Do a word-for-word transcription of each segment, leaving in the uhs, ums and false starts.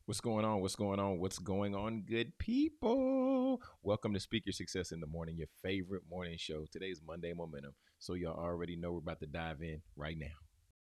What's going on? What's going on? What's going on, good people? Welcome to Speak Your Success in the Morning, your favorite morning show. Today's Monday Momentum. So, y'all already know we're about to dive in right now.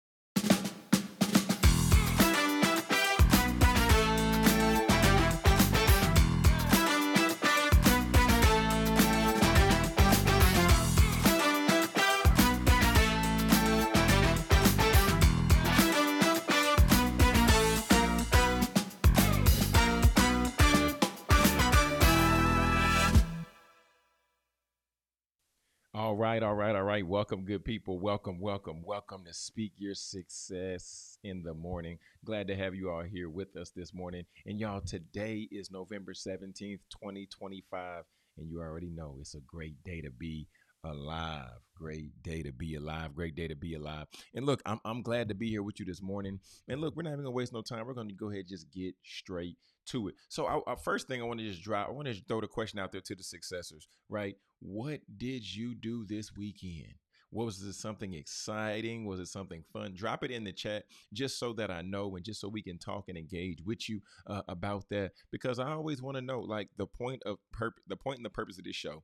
All right, all right, all right. Welcome, good people. Welcome, welcome, welcome to Speak Your Success in the Morning. Glad to have you all here with us this morning. And y'all, today is November seventeenth, twenty twenty-five. And you already know it's a great day to be alive. Great day to be alive. Great day to be alive. And look, I'm, I'm glad to be here with you this morning. And look, we're not even going to waste no time. We're going to go ahead and just get straight to it. So, our, our first thing I want to just drop, I want to throw the question out there to the successors, right? What did you do this weekend? What was it? Something exciting? Was it something fun? Drop it in the chat just so that I know and just so we can talk and engage with you uh, about that. Because I always want to know, like the point of purpose, the point and the purpose of this show.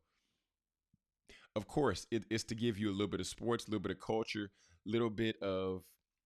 Of course, it, it's to give you a little bit of sports, a little bit of culture, a little bit of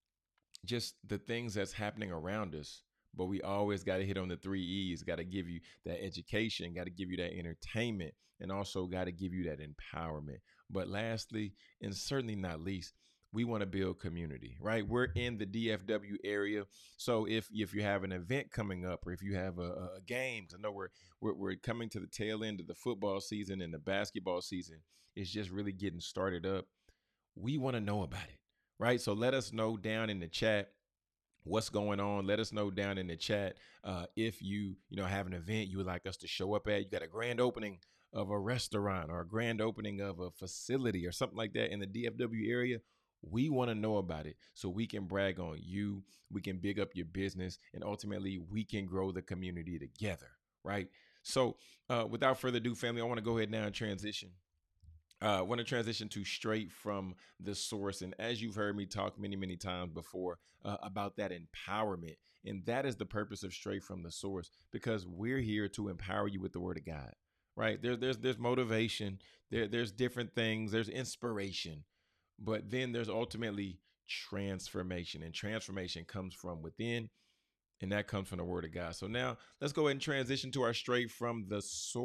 just the things that's happening around us. But we always got to hit on the three E's. Got to give you that education, got to give you that entertainment, and also got to give you that empowerment. But lastly, and certainly not least, we want to build community, right? We're in the D F W area. So if if you have an event coming up or if you have a, a game, I know we're, we're, we're coming to the tail end of the football season and the basketball season is just really getting started up. We want to know about it, right? So let us know down in the chat what's going on. Let us know down in the chat uh, if you you know have an event you would like us to show up at. You got a grand opening of a restaurant or a grand opening of a facility or something like that in the D F W area. We want to know about it so we can brag on you. We can big up your business, and ultimately we can grow the community together, right? So uh, without further ado, family, I want to go ahead now and transition I uh, want to transition to straight from the source. And as you've heard me talk many, many times before uh, about that empowerment, and that is the purpose of straight from the source, because we're here to empower you with the word of God, right? There, there's there's motivation, there, there's different things, there's inspiration, but then there's ultimately transformation, and transformation comes from within. And that comes from the word of God. So now let's go ahead and transition to our straight from the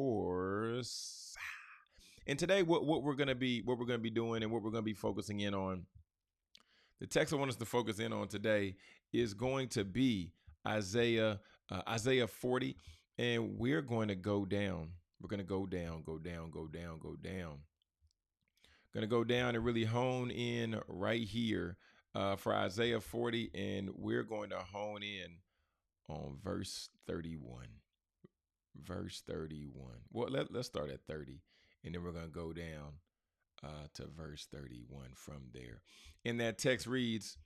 source. And today, what, what we're gonna be what we're gonna be doing and what we're gonna be focusing in on, the text I want us to focus in on today is going to be Isaiah uh, Isaiah forty, and we're going to go down. We're gonna go down, go down, go down, go down. Gonna go down and really hone in right here uh, for Isaiah forty, and we're going to hone in on verse thirty-one. Verse thirty-one. Well, let, let's start at thirty, and then we're going to go down uh, to verse thirty-one from there. And that text reads,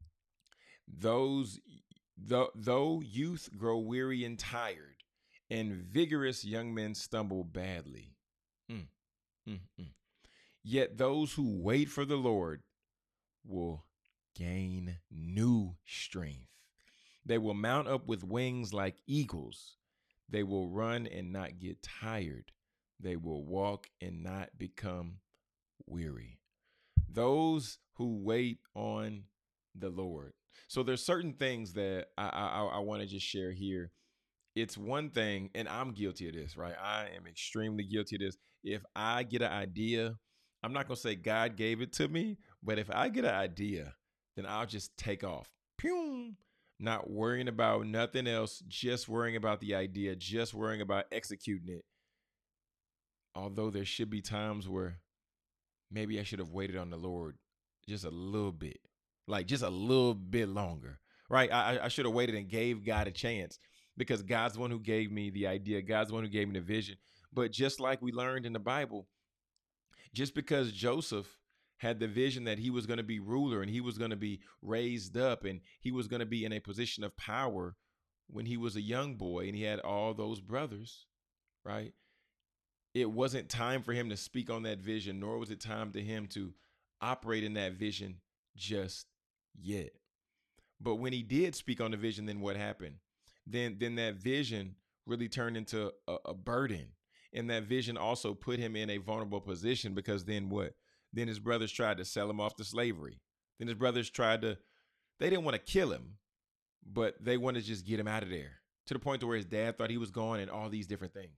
Those th- though youth grow weary and tired, and vigorous young men stumble badly. Mm, mm, mm. Yet those who wait for the Lord will gain new strength. They will mount up with wings like eagles. They will run and not get tired. They will walk and not become weary. Those who wait on the Lord. So there's certain things that I I, I want to just share here. It's one thing, and I'm guilty of this, right? I am extremely guilty of this. If I get an idea, I'm not gonna say God gave it to me, but if I get an idea, then I'll just take off. Pew! Not worrying about nothing else, just worrying about the idea, just worrying about executing it. Although there should be times where maybe I should have waited on the Lord just a little bit, like just a little bit longer, right? I, I should have waited and gave God a chance because God's the one who gave me the idea. God's the one who gave me the vision. But just like we learned in the Bible, just because Joseph had the vision that he was going to be ruler and he was going to be raised up and he was going to be in a position of power when he was a young boy and he had all those brothers, right? It wasn't time for him to speak on that vision, nor was it time to him to operate in that vision just yet. But when he did speak on the vision, then what happened? then then that vision really turned into a, a burden. And that vision also put him in a vulnerable position, because then what? Then his brothers tried to sell him off to slavery. Then his brothers tried to, they didn't want to kill him, but they wanted to just get him out of there, to the point to where his dad thought he was gone and all these different things.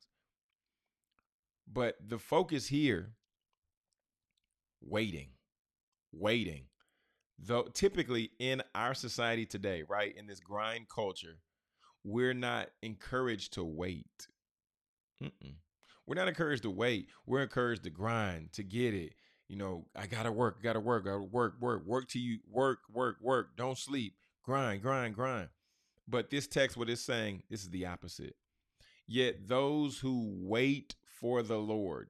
But the focus here, waiting, waiting. Though typically in our society today, right, in this grind culture, we're not encouraged to wait. Mm-mm. We're not encouraged to wait. We're encouraged to grind, to get it. You know, I gotta work, gotta work, gotta work, work, work till you work, work, work. Don't sleep. Grind, grind, grind. But this text, what it's saying, this is the opposite. Yet those who wait for the Lord.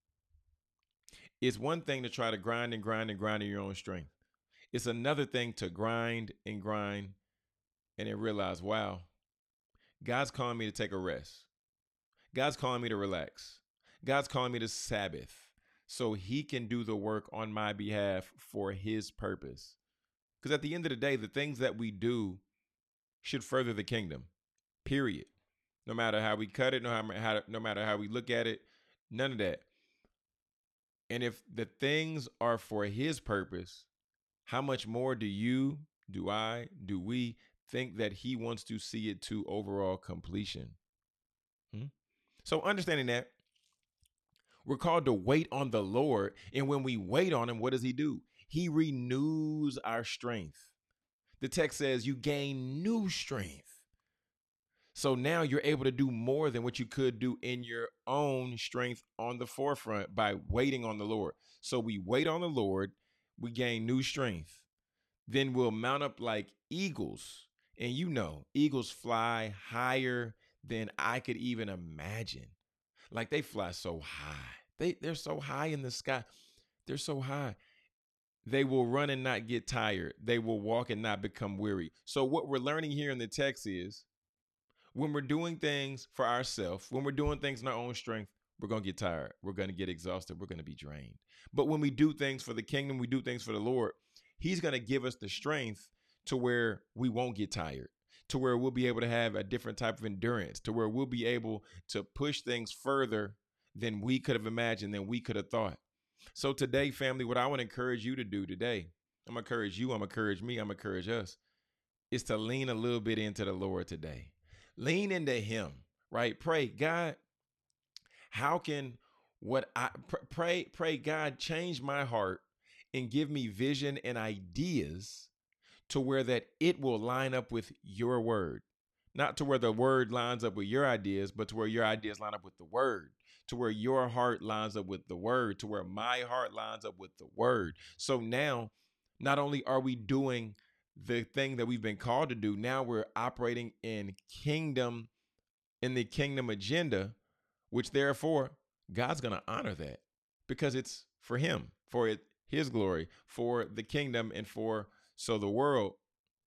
It's one thing to try to grind and grind and grind in your own strength. It's another thing to grind and grind and then realize, wow, God's calling me to take a rest. God's calling me to relax. God's calling me to Sabbath so he can do the work on my behalf for his purpose. Because at the end of the day, the things that we do should further the kingdom, period. No matter how we cut it, no, how, no matter how we look at it, none of that. And if the things are for his purpose, how much more do you, do I, do we think that he wants to see it to overall completion? Hmm? So understanding that, we're called to wait on the Lord. And when we wait on him, what does he do? He renews our strength. The text says you gain new strength. So now you're able to do more than what you could do in your own strength on the forefront by waiting on the Lord. So we wait on the Lord, we gain new strength. Then we'll mount up like eagles. And you know, eagles fly higher than I could even imagine. Like they fly so high. They, they're so high in the sky. They're so high. They will run and not get tired. They will walk and not become weary. So what we're learning here in the text is, when we're doing things for ourselves, when we're doing things in our own strength, we're going to get tired. We're going to get exhausted. We're going to be drained. But when we do things for the kingdom, we do things for the Lord, he's going to give us the strength to where we won't get tired, to where we'll be able to have a different type of endurance, to where we'll be able to push things further than we could have imagined, than we could have thought. So today, family, what I want to encourage you to do today, I'm going to encourage you, I'm going to encourage me, I'm going to encourage us, is to lean a little bit into the Lord today. Lean into him, right? Pray, God, how can what I pr- pray, pray, God, change my heart and give me vision and ideas to where that it will line up with your word. Not to where the word lines up with your ideas, but to where your ideas line up with the word, to where your heart lines up with the word, to where my heart lines up with the word. So now, not only are we doing the thing that we've been called to do, now we're operating in kingdom, in the kingdom agenda, which therefore God's going to honor that because it's for him, for it, his glory, for the kingdom, and for so the world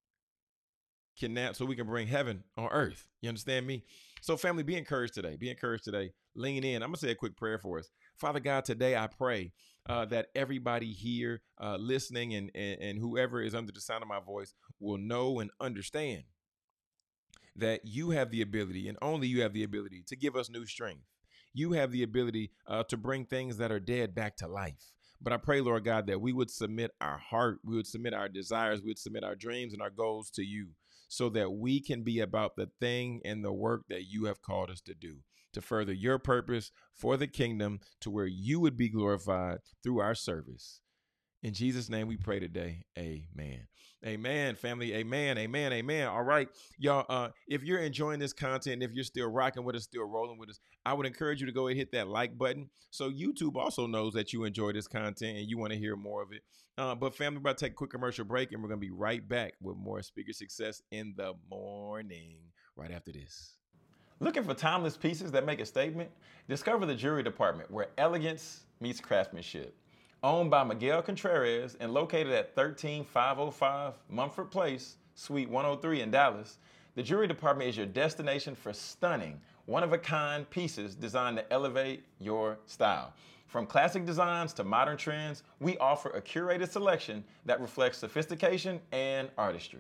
can now, so we can bring heaven on earth. You understand me? So family, be encouraged today. Be encouraged today. Lean in. I'm going to say a quick prayer for us. Father God, today I pray uh, that everybody here uh, listening and, and, and whoever is under the sound of my voice will know and understand that you have the ability, and only you have the ability, to give us new strength. You have the ability uh, to bring things that are dead back to life. But I pray, Lord God, that we would submit our heart, we would submit our desires, we would submit our dreams and our goals to you so that we can be about the thing and the work that you have called us to do, to further your purpose for the kingdom, to where you would be glorified through our service. In Jesus' name we pray today. Amen. Amen, family. Amen. Amen. Amen. All right, y'all. Uh, if you're enjoying this content, if you're still rocking with us, still rolling with us, I would encourage you to go ahead and hit that like button. So YouTube also knows that you enjoy this content and you want to hear more of it. Uh, but family, we're about to take a quick commercial break, and we're going to be right back with more Speak Your Success in the Morning right after this. Looking for timeless pieces that make a statement? Discover the Jewelry Department, where elegance meets craftsmanship. Owned by Miguel Contreras and located at thirteen five oh five Mumford Place, Suite one oh three in Dallas, the Jewelry Department is your destination for stunning, one-of-a-kind pieces designed to elevate your style. From classic designs to modern trends, we offer a curated selection that reflects sophistication and artistry.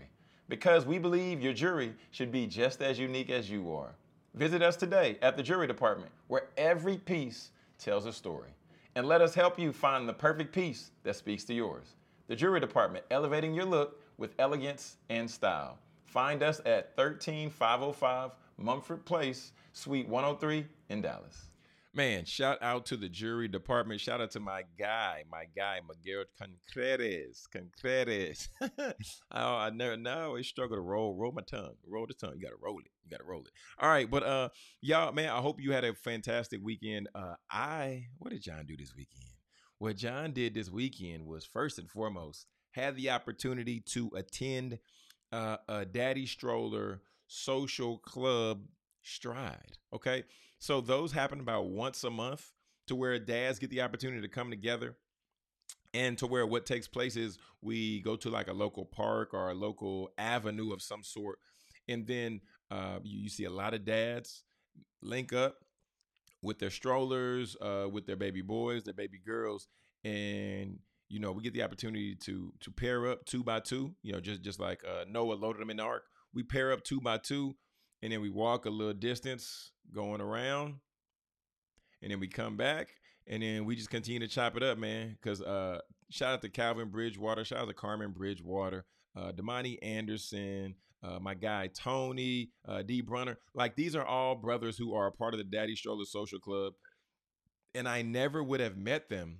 because we believe your jury should be just as unique as you are. Visit us today at the Jury Department, where every piece tells a story. And let us help you find the perfect piece that speaks to yours. The Jury Department, elevating your look with elegance and style. Find us at one three five oh five Mumford Place, Suite one oh three in Dallas. Man, shout out to the Jury Department. Shout out to my guy, my guy, Miguel Concretes. Concretes. I, I never, now I always struggle to roll, roll my tongue, roll the tongue. You got to roll it. You got to roll it. All right, but uh, y'all, man, I hope you had a fantastic weekend. Uh, I, what did John do this weekend? What John did this weekend was, first and foremost, had the opportunity to attend uh, a Daddy Stroller social club stride. Okay. So those happen about once a month, to where dads get the opportunity to come together, and to where what takes place is we go to like a local park or a local avenue of some sort. And then uh, you, you see a lot of dads link up with their strollers, uh, with their baby boys, their baby girls. And, you know, we get the opportunity to to pair up two by two, you know, just, just like uh, Noah loaded them in the ark. We pair up two by two, and then we walk a little distance going around, and then we come back, and then we just continue to chop it up, man. Because uh, shout out to Calvin Bridgewater, shout out to Carmen Bridgewater, uh, Damani Anderson, uh, my guy Tony, uh, D Brunner. Like, these are all brothers who are a part of the Daddy Stroller Social Club, and I never would have met them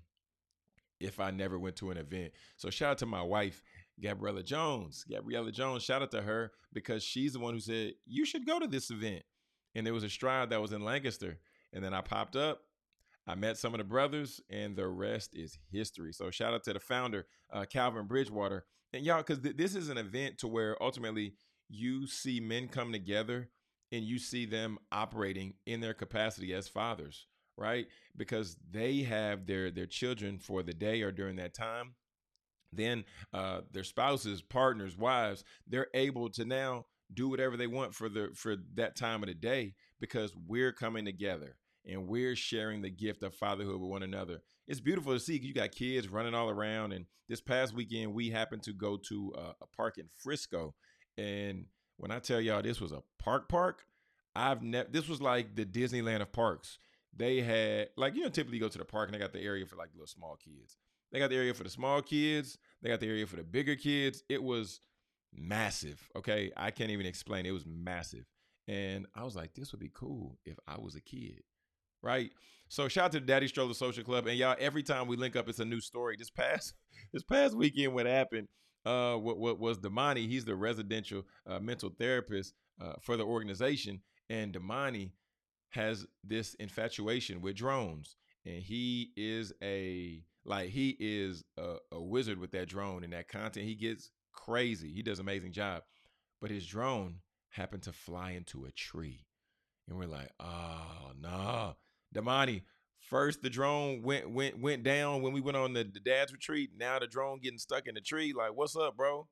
if I never went to an event. So shout out to my wife, Gabriella Jones. Gabriella Jones, shout out to her, because she's the one who said, you should go to this event. And there was a stride that was in Lancaster. And then I popped up. I met some of the brothers, and the rest is history. So shout out to the founder, uh, Calvin Bridgewater. And y'all, because th- this is an event to where ultimately you see men come together, and you see them operating in their capacity as fathers, right? Because they have their their children for the day or during that time. Then uh, their spouses, partners, wives, they're able to now do whatever they want for the for that time of the day, because we're coming together and we're sharing the gift of fatherhood with one another. It's beautiful to see. You got kids running all around. And this past weekend, we happened to go to a, a park in Frisco. And when I tell y'all this was a park park, I've never, this was like the Disneyland of parks. They had, like, you know, typically you go to the park and they got the area for like little small kids. They got the area for the small kids. They got the area for the bigger kids. It was massive. Okay. I can't even explain. It was massive. And I was like, this would be cool if I was a kid. Right. So shout out to the Daddy Stroller Social Club. And y'all, every time we link up, it's a new story. This past this past weekend, what happened, uh, what, what was Damani? He's the residential uh, mental therapist uh, for the organization. And Damani has this infatuation with drones. And he is a, like, he is a, a wizard with that drone and that content. He gets crazy. He does an amazing job. But his drone happened to fly into a tree. And we're like, oh, no. Damani, first the drone went went went down when we went on the, the dad's retreat. Now the drone getting stuck in the tree. Like, what's up, bro?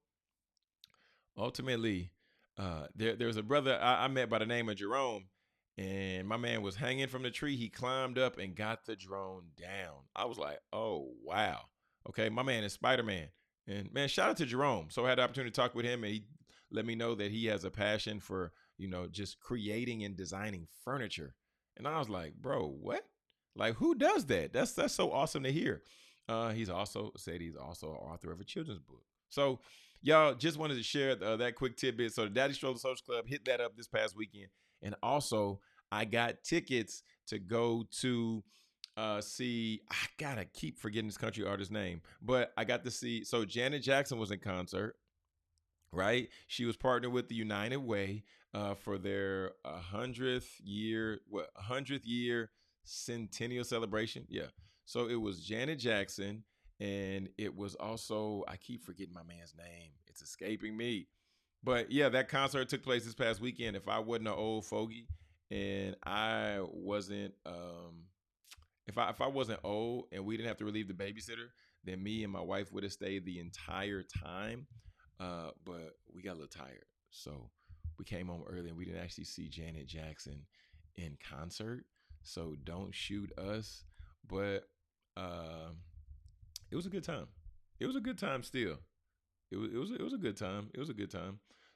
Ultimately, uh, there, there was a brother I, I met by the name of Jerome. And my man was hanging from the tree. He climbed up and got the drone down. I was like, oh, wow. Okay, my man is Spider-Man. And, man, shout out to Jerome. So I had the opportunity to talk with him, and he let me know that he has a passion for, you know, just creating and designing furniture. And I was like, bro, what? Like, who does that? That's that's so awesome to hear. Uh, he's also said he's also an author of a children's book. So, y'all, just wanted to share uh, that quick tidbit. So the Daddy Stroller Social Club, hit that up this past weekend. And also, I got tickets to go to uh, see, I gotta keep forgetting this country artist's name, but I got to see, so Janet Jackson was in concert, right? She was partnered with the United Way uh, for their one hundredth year, what, one hundredth year centennial celebration. Yeah. So it was Janet Jackson, and it was also, I keep forgetting my man's name. It's escaping me. But yeah, that concert took place this past weekend. If I wasn't an old fogey and I wasn't, um, if I if I wasn't old and we didn't have to relieve the babysitter, then me and my wife would have stayed the entire time. Uh, but we got a little tired, so we came home early and we didn't actually see Janet Jackson in concert. So don't shoot us. But uh, it was a good time. It was a good time still. It was it was it was a good time. It was a good time.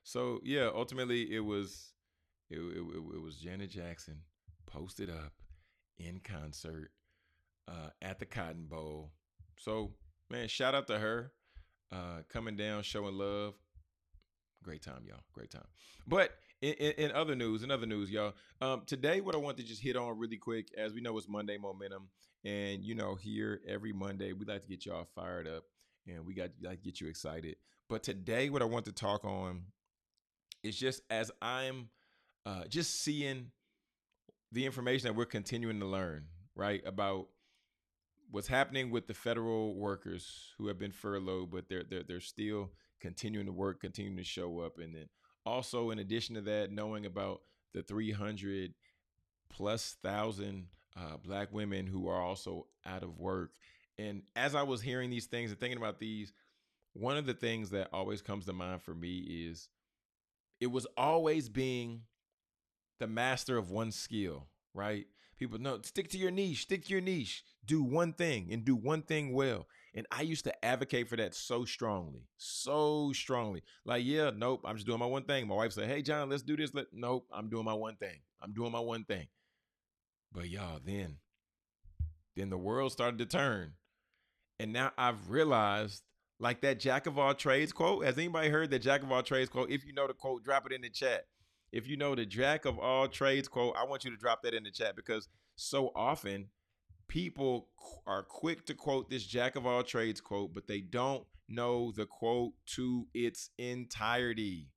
So yeah, ultimately it was it, it, it was Janet Jackson posted up in concert uh, at the Cotton Bowl. So man, shout out to her uh, coming down, showing love. Great time, y'all. Great time. But in, in, in other news, in other news, y'all, um, today what I want to just hit on really quick, as we know it's Monday Momentum, and you know here every Monday we like to get y'all fired up, and we got like get you excited. But today what I want to talk on is just as I'm uh, just seeing the information that we're continuing to learn, right, about what's happening with the federal workers who have been furloughed, but they're they're they're still continuing to work, continuing to show up, and then also in addition to that, knowing about the three hundred plus thousand uh, black women who are also out of work. And as I was hearing these things and thinking about these, one of the things that always comes to mind for me is it was always being the master of one skill, right? People know, stick to your niche, stick to your niche, do one thing and do one thing well. And I used to advocate for that so strongly, so strongly. Like, yeah, nope, I'm just doing my one thing. My wife said, hey, John, let's do this. Let, nope, I'm doing my one thing. I'm doing my one thing. But y'all, then, then the world started to turn. And now I've realized, like that Jack of all trades quote. Has anybody heard that Jack of all trades quote? If you know the quote, drop it in the chat. If you know the Jack of all trades quote, I want you to drop that in the chat because so often people are quick to quote this Jack of all trades quote, but they don't know the quote to its entirety.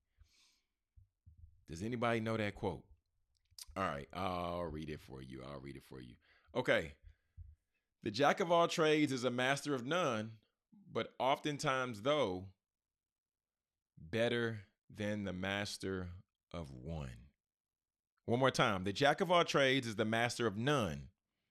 Does anybody know that quote? All right, I'll read it for you. I'll read it for you. Okay. The Jack of all trades is a master of none, but oftentimes, though, better than the master of one. One more time. The Jack of all trades is the master of none,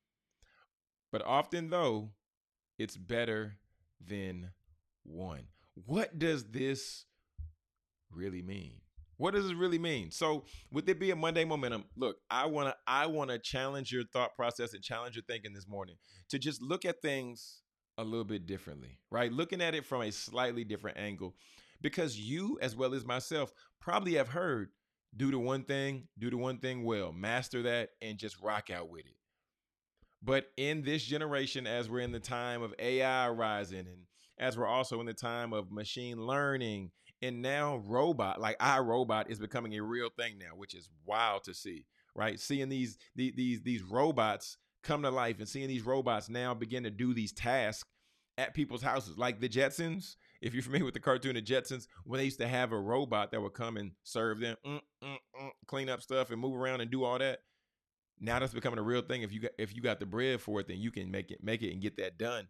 but often, though, it's better than one. What does this really mean? What does it really mean? So, would it be a Monday Momentum? Look, I want to I want to challenge your thought process and challenge your thinking this morning to just look at things a little bit differently, right? Looking at it from a slightly different angle because you as well as myself probably have heard do the one thing, do the one thing well, master that and just rock out with it. But in this generation, as we're in the time of A I rising and as we're also in the time of machine learning and now robot, like iRobot is becoming a real thing now, which is wild to see, right? Seeing these, these, these, these robots come to life and seeing these robots now begin to do these tasks at people's houses, like the Jetsons. If you're familiar with the cartoon, the Jetsons, when they used to have a robot that would come and serve them, mm, mm, mm, clean up stuff and move around and do all that. Now that's becoming a real thing. If you got if you got the bread for it, then you can make it make it and get that done.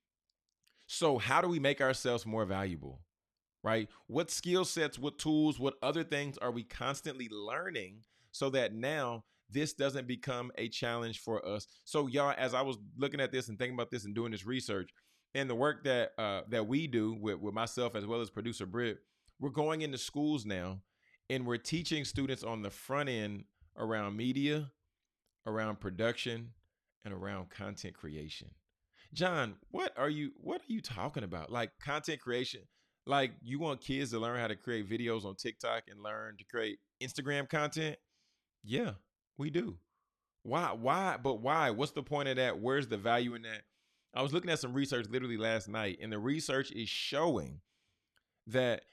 So how do we make ourselves more valuable? Right? What skill sets, what tools, what other things are we constantly learning so that now this doesn't become a challenge for us? So y'all, as I was looking at this and thinking about this and doing this research and the work that uh, that we do with, with myself as well as producer Britt, we're going into schools now and we're teaching students on the front end around media, around production, and around content creation. John, what are you what are you talking about? Like content creation? Like you want kids to learn how to create videos on TikTok and learn to create Instagram content? Yeah, we do. Why why but why? What's the point of that? Where's the value in that? I was looking at some research literally last night and the research is showing that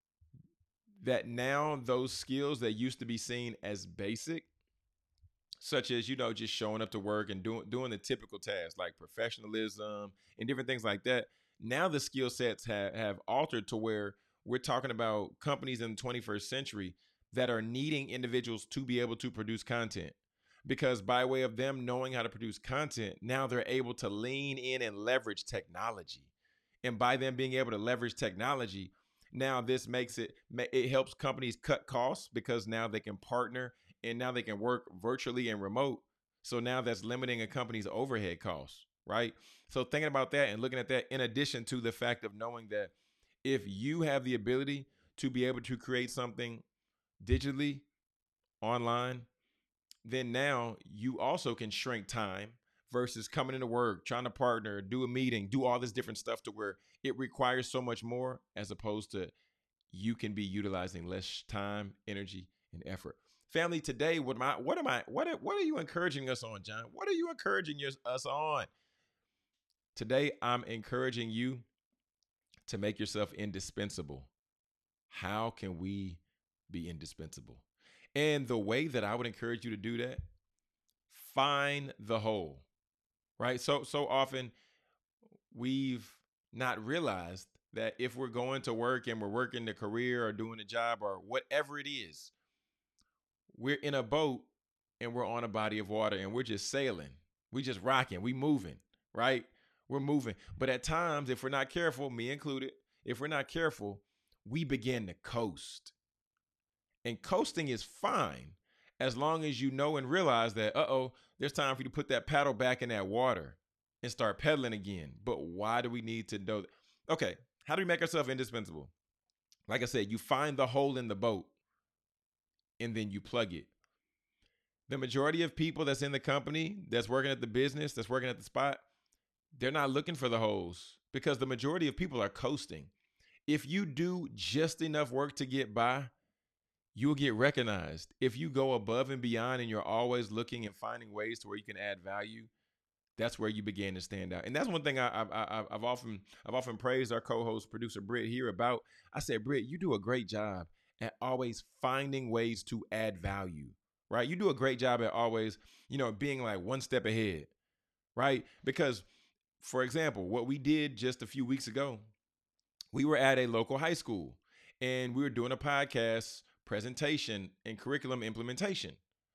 that now those skills that used to be seen as basic such as, you know, just showing up to work and doing doing the typical tasks like professionalism and different things like that. Now the skill sets have, have altered to where we're talking about companies in the twenty-first century that are needing individuals to be able to produce content. Because by way of them knowing how to produce content, now they're able to lean in and leverage technology. And by them being able to leverage technology, now this makes it, it helps companies cut costs because now they can partner and now they can work virtually and remote. So now that's limiting a company's overhead costs, right? So thinking about that and looking at that in addition to the fact of knowing that if you have the ability to be able to create something digitally online, then now you also can shrink time versus coming into work, trying to partner, do a meeting, do all this different stuff to where it requires so much more as opposed to you can be utilizing less time, energy, and effort. Family, today, what am I, what am I, what are, what are you encouraging us on, John? What are you encouraging your, us on? Today, I'm encouraging you to make yourself indispensable. How can we be indispensable? And the way that I would encourage you to do that, find the whole, right? So, so often we've not realized that if we're going to work and we're working the career or doing a job or whatever it is, we're in a boat and we're on a body of water and we're just sailing. We just rocking. We moving, right? We're moving. But at times, if we're not careful, me included, if we're not careful, we begin to coast. And coasting is fine as long as you know and realize that, uh-oh, there's time for you to put that paddle back in that water and start pedaling again. But why do we need to know that? Okay, how do we make ourselves indispensable? Like I said, you find the hole in the boat and then you plug it. The majority of people that's in the company, that's working at the business, that's working at the spot, they're not looking for the holes because the majority of people are coasting. If you do just enough work to get by, you'll get recognized. If you go above and beyond and you're always looking and finding ways to where you can add value, that's where you begin to stand out. And that's one thing I, I, I, I've often I've often praised our co-host, producer Britt here about. I said, Britt, you do a great job at always finding ways to add value, right? You do a great job at always, you know, being like one step ahead, right? Because, for example, what we did just a few weeks ago, we were at a local high school and we were doing a podcast presentation and curriculum implementation.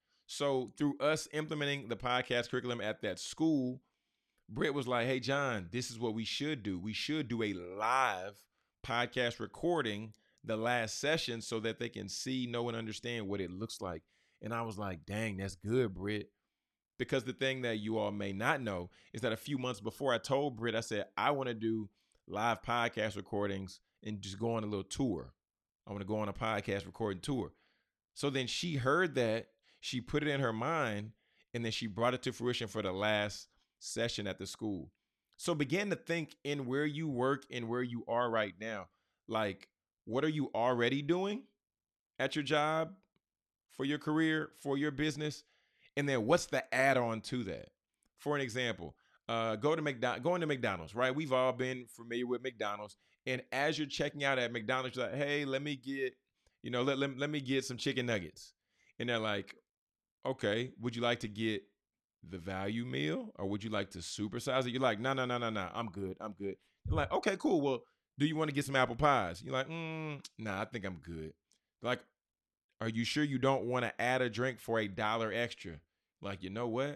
So through us implementing the podcast curriculum at that school, Britt was like, hey, John, this is what we should do. We should do a live podcast recording the last session so that they can see, know, and understand what it looks like. And I was like, dang, that's good, Britt. Because the thing that you all may not know is that a few months before I told Britt, I said, I want to do live podcast recordings and just go on a little tour. I want to go on a podcast recording tour. So then she heard that, she put it in her mind, and then she brought it to fruition for the last session at the school. So begin to think in where you work and where you are right now. Like, what are you already doing at your job, for your career, for your business? And then what's the add-on to that? For an example, uh, go to McDonald's, going to McDonald's, right? We've all been familiar with McDonald's. And as you're checking out at McDonald's, you're like, hey, let me get, you know, let, let, let me get some chicken nuggets. And they're like, okay, would you like to get the value meal or would you like to supersize it? You're like, no, no, no, no, no, I'm good. I'm good. You're like, okay, cool. Well, do you want to get some apple pies? You're like, mm, nah, I think I'm good. Like, are you sure you don't want to add a drink for a dollar extra? Like, you know what?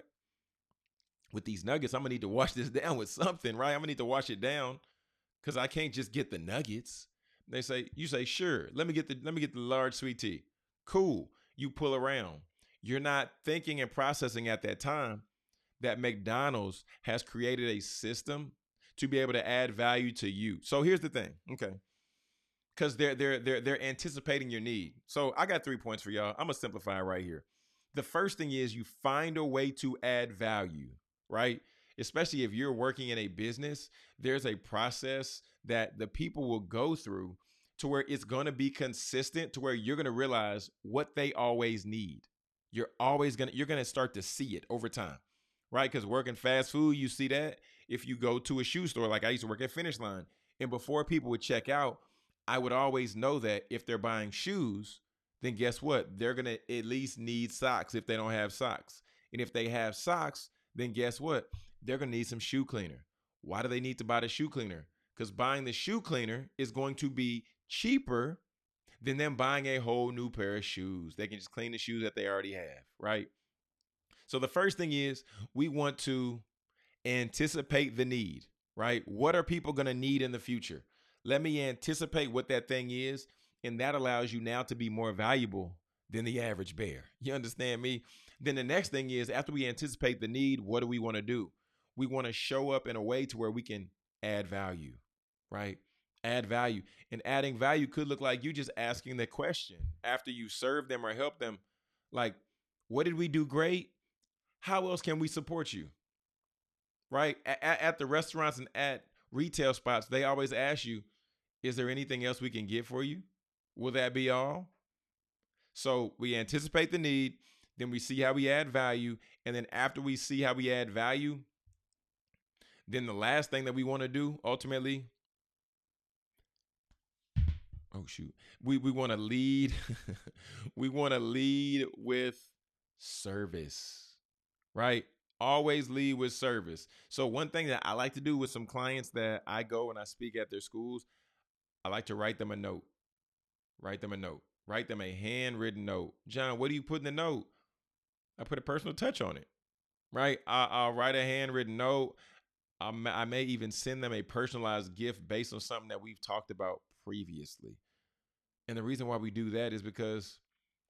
With these nuggets, I'm going to need to wash this down with something, right? I'm going to need to wash it down because I can't just get the nuggets. They say, you say, sure, let me get the, let me get the large sweet tea. Cool. You pull around. You're not thinking and processing at that time that McDonald's has created a system to be able to add value to you. So here's the thing. Okay. Because they're they're they're they're anticipating your need. So I got three points for y'all. I'm gonna simplify right here. The first thing is you find a way to add value, right? Especially if you're working in a business, there's a process that the people will go through to where it's gonna be consistent, to where you're gonna realize what they always need. You're always gonna you're gonna start to see it over time, right? Because working fast food, you see that. If you go to a shoe store, like I used to work at Finish Line, and before people would check out, I would always know that if they're buying shoes, then guess what? They're going to at least need socks if they don't have socks. And if they have socks, then guess what? They're going to need some shoe cleaner. Why do they need to buy the shoe cleaner? Because buying the shoe cleaner is going to be cheaper than them buying a whole new pair of shoes. They can just clean the shoes that they already have, right? So the first thing is we want to anticipate the need, right? What are people going to need in the future? Let me anticipate what that thing is, and that allows you now to be more valuable than the average bear. You understand me? Then the next thing is, after we anticipate the need, what do we want to do? We want to show up in a way to where we can add value, right? Add value. And adding value could look like you just asking the question after you serve them or help them, like, what did we do great? How else can we support you? Right? At, at the restaurants and at retail spots, they always ask you, is there anything else we can get for you? Will that be all? So we anticipate the need, then we see how we add value, and then after we see how we add value, then the last thing that we want to do ultimately, oh shoot, we we want to lead, we want to lead with service, right? Always lead with service. So one thing that I like to do with some clients that I go and I speak at their schools, I like to write them a note. Write them a note. Write them a handwritten note. John, what do you put in the note? I put a personal touch on it, right? I, I'll write a handwritten note. I may, I may even send them a personalized gift based on something that we've talked about previously. And the reason why we do that is because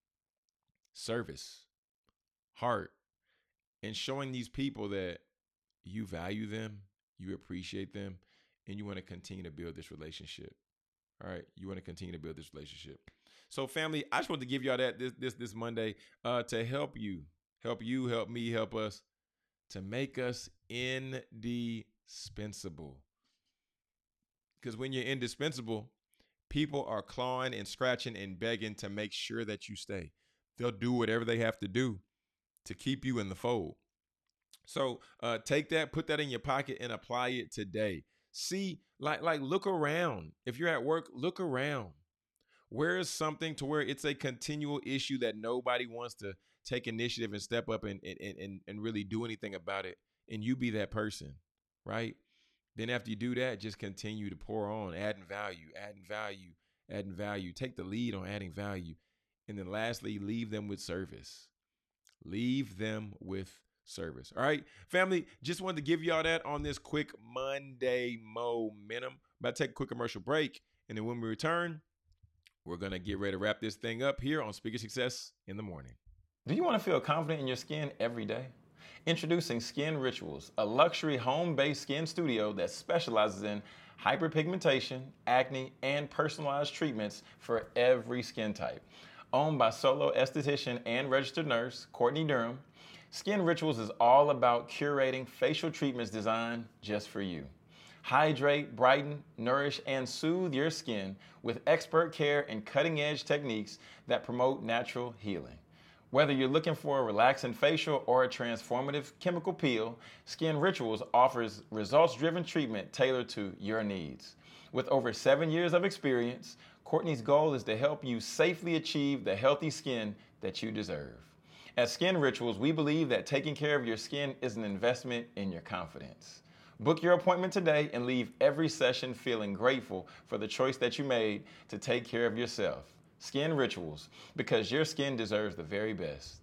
service, heart, and showing these people that you value them, you appreciate them, and you want to continue to build this relationship. All right, you want to continue to build this relationship. So, family, I just want to give y'all that this this this Monday uh, to help you, help you, help me, help us to make us indispensable. Because when you're indispensable, people are clawing and scratching and begging to make sure that you stay. They'll do whatever they have to do to keep you in the fold. So uh, take that, put that in your pocket, and apply it today. See, like, like, look around. If you're at work, look around. Where is something to where it's a continual issue that nobody wants to take initiative and step up and and and, and really do anything about it, and you be that person, right? Then after you do that, just continue to pour on, adding value, adding value, adding value. Take the lead on adding value. And then lastly, leave them with service. Leave them with service. All right, family, just wanted to give y'all that on this quick Monday momentum. About to take a quick commercial break. And then when we return, we're going to get ready to wrap this thing up here on Speaker Success in the Morning. Do you want to feel confident in your skin every day? Introducing Skin Rituals, a luxury home-based skin studio that specializes in hyperpigmentation, acne, and personalized treatments for every skin type. Owned by solo esthetician and registered nurse Courtney Durham, Skin Rituals is all about curating facial treatments designed just for you. Hydrate, brighten, nourish, and soothe your skin with expert care and cutting-edge techniques that promote natural healing. Whether you're looking for a relaxing facial or a transformative chemical peel, Skin Rituals offers results-driven treatment tailored to your needs. With over seven years of experience, Courtney's goal is to help you safely achieve the healthy skin that you deserve. At Skin Rituals, we believe that taking care of your skin is an investment in your confidence. Book your appointment today and leave every session feeling grateful for the choice that you made to take care of yourself. Skin Rituals, because your skin deserves the very best.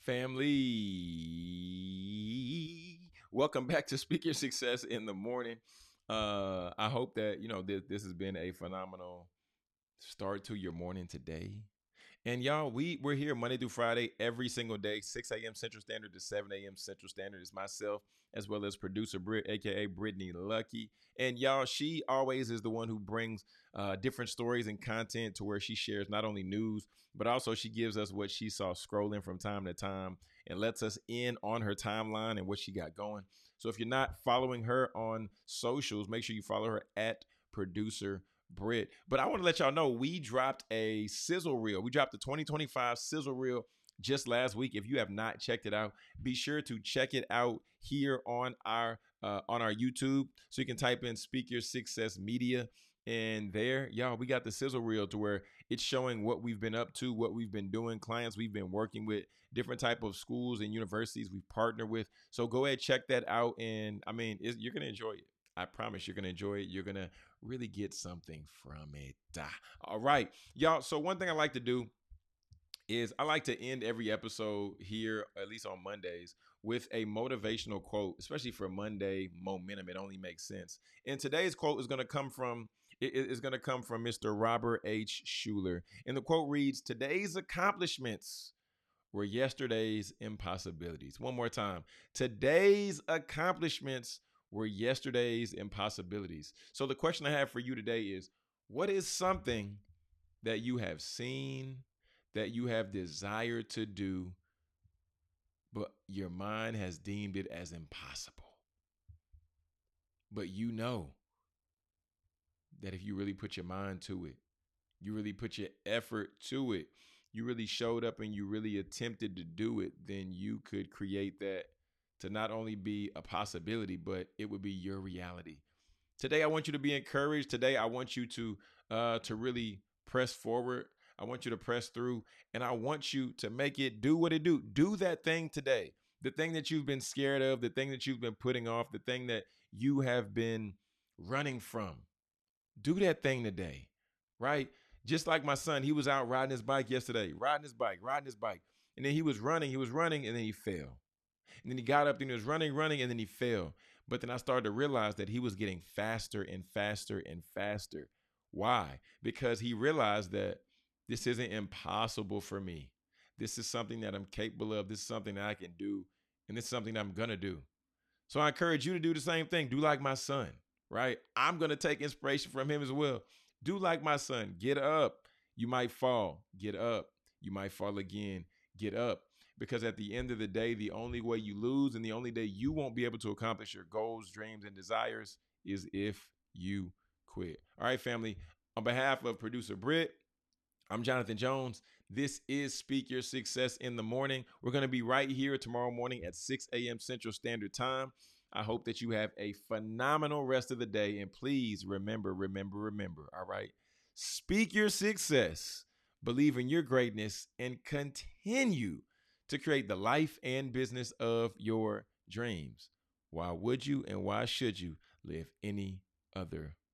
Family, welcome back to Speak Your Success in the Morning. Uh, I hope that, you know, this, this has been a phenomenal start to your morning today. And y'all, we, we're here Monday through Friday, every single day, six a.m. Central Standard to seven a.m. Central Standard. It's myself, as well as producer Britt, a k a. Brittany Lucky. And y'all, she always is the one who brings uh, different stories and content to where she shares not only news, but also she gives us what she saw scrolling from time to time and lets us in on her timeline and what she got going. So if you're not following her on socials, make sure you follow her at producer Britt. But I want to let y'all know we dropped a sizzle reel. We dropped the twenty twenty-five sizzle reel just last week. If you have not checked it out, be sure to check it out here on our uh, on our YouTube. So you can type in Speak Your Success Media, and there, y'all, we got the sizzle reel to where it's showing what we've been up to, what we've been doing, clients we've been working with, different type of schools and universities we've partnered with. So go ahead, check that out, and I mean, it's, you're gonna enjoy it. I promise you're going to enjoy it. You're going to really get something from it. All right, y'all. So one thing I like to do is I like to end every episode here, at least on Mondays, with a motivational quote, especially for Monday momentum. It only makes sense. And today's quote is going to come from it is going to come from Mister Robert H. Schuller. And the quote reads, "Today's accomplishments were yesterday's impossibilities." One more time. Today's accomplishments were yesterday's impossibilities. So the question I have for you today is, what is something that you have seen, that you have desired to do, but your mind has deemed it as impossible? But you know that if you really put your mind to it, you really put your effort to it, you really showed up and you really attempted to do it, then you could create that to not only be a possibility, but it would be your reality. Today, I want you to be encouraged. Today, I want you to uh, to really press forward. I want you to press through, and I want you to make it do what it do. Do that thing today. The thing that you've been scared of, the thing that you've been putting off, the thing that you have been running from. Do that thing today, right? Just like my son, he was out riding his bike yesterday, riding his bike, riding his bike. And then he was running, he was running, and then he fell. And then he got up and he was running, running, and then he fell. But then I started to realize that he was getting faster and faster and faster. Why? Because he realized that this isn't impossible for me. This is something that I'm capable of. This is something that I can do. And this is something that I'm going to do. So I encourage you to do the same thing. Do like my son, right? I'm going to take inspiration from him as well. Do like my son. Get up. You might fall. Get up. You might fall again. Get up. Because at the end of the day, the only way you lose and the only day you won't be able to accomplish your goals, dreams, and desires is if you quit. All right, family. On behalf of producer Britt, I'm Jonathan Jones. This is Speak Your Success in the Morning. We're going to be right here tomorrow morning at six a.m. Central Standard Time. I hope that you have a phenomenal rest of the day. And please remember, remember, remember, all right? Speak your success, believe in your greatness, and continue to create the life and business of your dreams. Why would you and why should you live any other